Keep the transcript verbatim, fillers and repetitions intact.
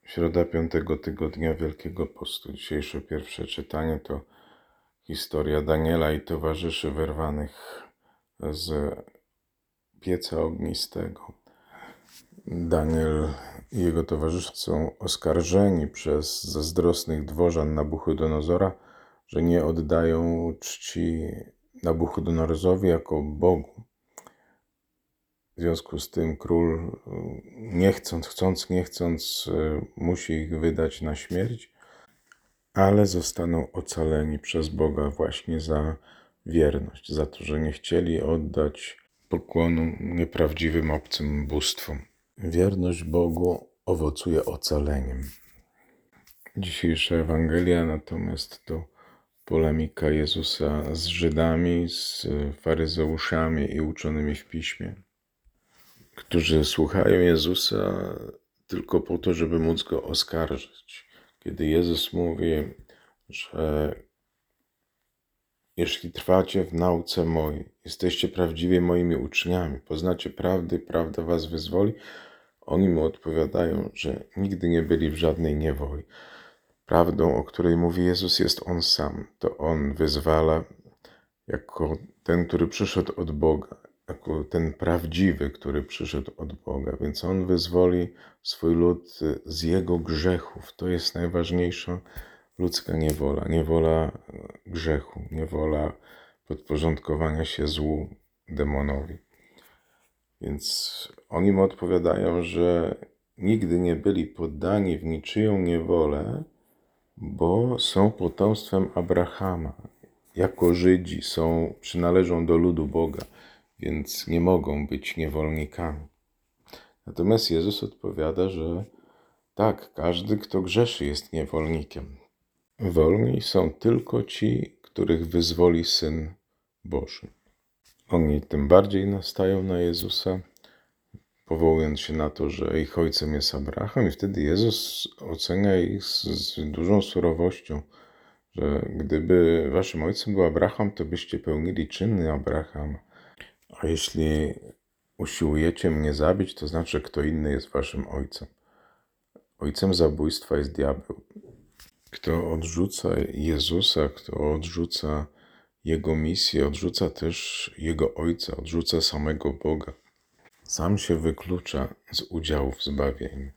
Środa piątego tygodnia Wielkiego Postu. Dzisiejsze pierwsze czytanie to historia Daniela i towarzyszy wyrwanych z pieca ognistego. Daniel i jego towarzysze są oskarżeni przez zazdrosnych dworzan Nabuchodonozora, że nie oddają czci Nabuchodonozorowi jako Bogu. W związku z tym król, nie chcąc, chcąc, nie chcąc, musi ich wydać na śmierć, ale zostaną ocaleni przez Boga właśnie za wierność, za to, że nie chcieli oddać pokłonu nieprawdziwym obcym bóstwom. Wierność Bogu owocuje ocaleniem. Dzisiejsza Ewangelia natomiast to polemika Jezusa z Żydami, z faryzeuszami i uczonymi w Piśmie, którzy słuchają Jezusa tylko po to, żeby móc Go oskarżyć. Kiedy Jezus mówi, że jeśli trwacie w nauce mojej, jesteście prawdziwie moimi uczniami, poznacie prawdy, prawda was wyzwoli, oni mu odpowiadają, że nigdy nie byli w żadnej niewoli. Prawdą, o której mówi Jezus, jest On sam. To On wyzwala jako ten, który przyszedł od Boga, jako ten prawdziwy, który przyszedł od Boga. Więc On wyzwoli swój lud z jego grzechów. To jest najważniejsza ludzka niewola. Niewola grzechu, niewola podporządkowania się złu, demonowi. Więc oni mu odpowiadają, że nigdy nie byli poddani w niczyją niewolę, bo są potomstwem Abrahama. Jako Żydzi są, przynależą do ludu Boga, więc nie mogą być niewolnikami. Natomiast Jezus odpowiada, że tak, każdy, kto grzeszy, jest niewolnikiem. Wolni są tylko ci, których wyzwoli Syn Boży. Oni tym bardziej nastają na Jezusa, powołując się na to, że ich ojcem jest Abraham, i wtedy Jezus ocenia ich z, z dużą surowością, że gdyby waszym ojcem był Abraham, to byście pełnili czyny Abrahama. A jeśli usiłujecie mnie zabić, to znaczy, kto inny jest waszym ojcem. Ojcem zabójstwa jest diabeł. Kto odrzuca Jezusa, kto odrzuca Jego misję, odrzuca też Jego Ojca, odrzuca samego Boga. Sam się wyklucza z udziału w zbawieniu.